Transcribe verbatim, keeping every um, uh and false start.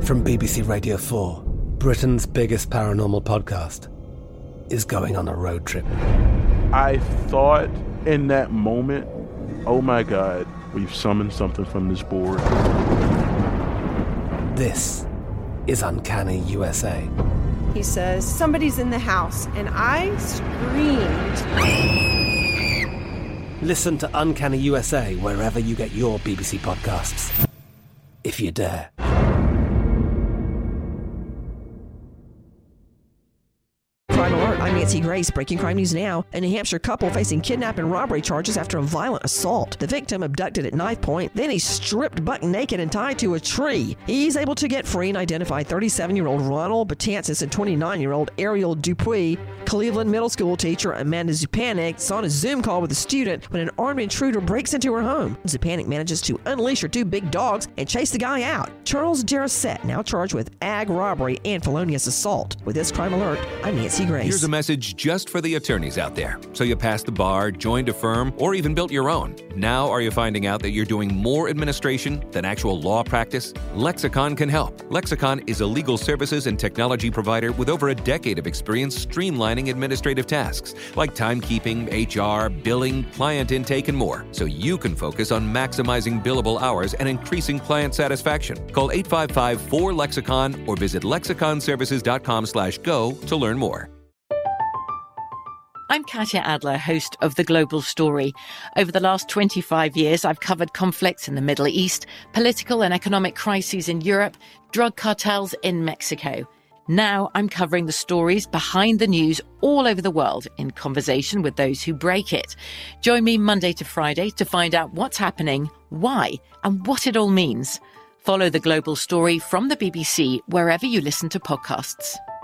From B B C Radio four, Britain's biggest paranormal podcast is going on a road trip. I thought in that moment, oh my God, we've summoned something from this board. This is Uncanny U S A. He says, somebody's in the house, and I screamed. Listen to Uncanny U S A wherever you get your B B C podcasts, if you dare. Crime Alert, I'm Nancy Grace. Breaking crime news now. A New Hampshire couple facing kidnapping and robbery charges after a violent assault. The victim abducted at knife point, then he's stripped buck naked and tied to a tree. He's able to get free and identify thirty-seven-year-old Ronald Batansis and twenty-nine-year-old Ariel Dupuis. Cleveland middle school teacher Amanda Zupanik saw on a Zoom call with a student when an armed intruder breaks into her home. Zupanik manages to unleash her two big dogs and chase the guy out. Charles Jarrett, now charged with ag robbery and felonious assault. With this Crime Alert, I'm Nancy Grace. Here's a message just for the attorneys out there. So you passed the bar, joined a firm, or even built your own. Now are you finding out that you're doing more administration than actual law practice? Lexicon can help. Lexicon is a legal services and technology provider with over a decade of experience streamlining administrative tasks like timekeeping, H R, billing, client intake, and more, so you can focus on maximizing billable hours and increasing client satisfaction. Call eight five five, four, lexicon or visit lexiconservices.com slash go to learn more. I'm Katya Adler, host of The Global Story. Over the last twenty-five years, I've covered conflicts in the Middle East, political and economic crises in Europe, drug cartels in Mexico. Now I'm covering the stories behind the news all over the world in conversation with those who break it. Join me Monday to Friday to find out what's happening, why, and what it all means. Follow The Global Story from the B B C wherever you listen to podcasts.